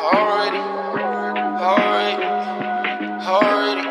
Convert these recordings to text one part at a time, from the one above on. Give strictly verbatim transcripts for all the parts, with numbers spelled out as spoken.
Already, already, already,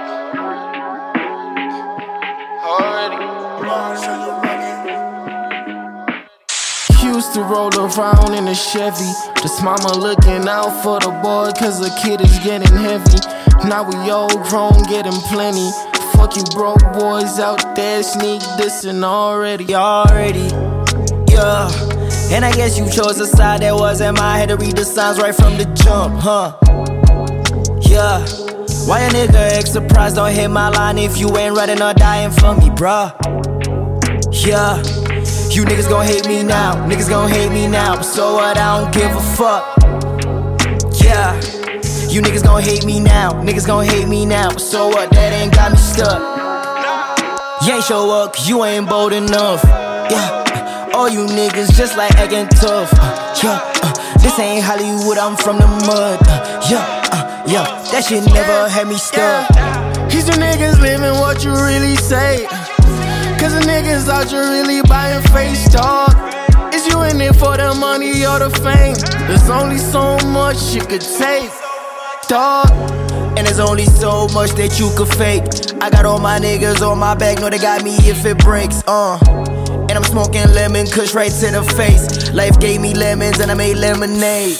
already. Used to roll around in a Chevy. This mama looking out for the boy, cause the kid is getting heavy. Now we all grown, getting plenty. Fuck you broke boys out there, sneak dissing already, already. Yeah, and I guess you chose a side that wasn't mine. Had to read the signs right from the jump, huh? Yeah, why a nigga act surprised? Don't hit my line if you ain't running or dying for me, bruh. Yeah, you niggas gon' hate me now, niggas gon' hate me now, but so what, I don't give a fuck. Yeah, you niggas gon' hate me now, niggas gon' hate me now, but so what, that ain't got me stuck. You ain't show up cause you ain't bold enough. Yeah, all you niggas just like acting tough. uh, Yeah, uh, this ain't Hollywood, I'm from the mud. uh, Yeah, uh, yeah, that shit never had me stuck. He's the niggas living what you really say, cause the niggas out you really buying face talk. Is you in it for the money or the fame? There's only so much you could take, dog. And there's only so much that you could fake. I got all my niggas on my back, know they got me if it breaks, uh And I'm smoking lemon kush right to the face. Life gave me lemons and I made lemonade.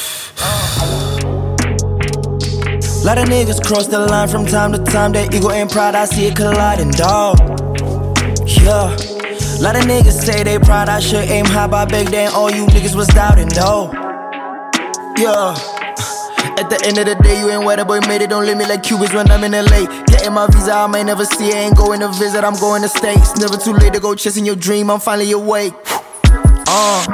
Lot of niggas cross the line from time to time. That ego and pride, I see it colliding, dawg. Yeah, lot of niggas say they proud, I should aim high, but back then all you niggas was doubting, dawg. Yeah, at the end of the day, you ain't where the boy made it. Don't leave me like Cubans when I'm in L A. Getting my visa, I may never see it. Ain't going to visit, I'm going to States. Never too late to go chasing your dream, I'm finally awake. Uh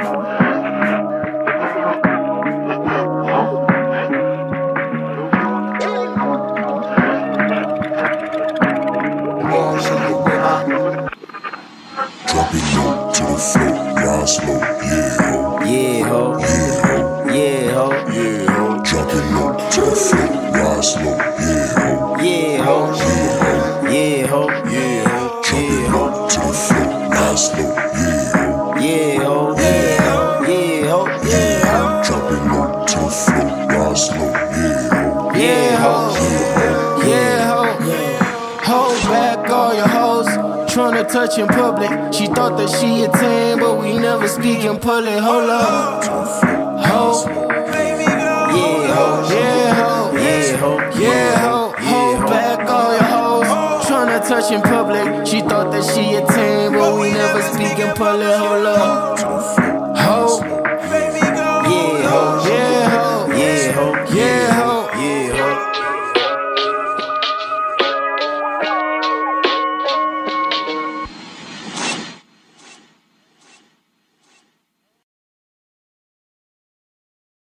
Drop it low to the floor, ride slow, yeah ho. Yeah ho, Yeah ho, yeah ho, yeah ho. Drop it low to the floor, ride slow, yeah ho. yeah ho, Yeah ho, yeah ho, yeah ho. Drop it low to the floor, ride slow, yeah ho. yeah ho, yeah ho, yeah ho, Yeah ho, drop it low to the floor, ride slow, yeah ho. Yeah, ho, yeah, ho. Hold back all your hoes, tryna touch in public. She thought that she a ten, but we never speak in public. Hold up, ho, yeah ho, yeah, ho, yeah ho, yeah, ho. Hold back all your hoes, tryna touch in public. She thought that she a ten, but we never speak in public. Hold up.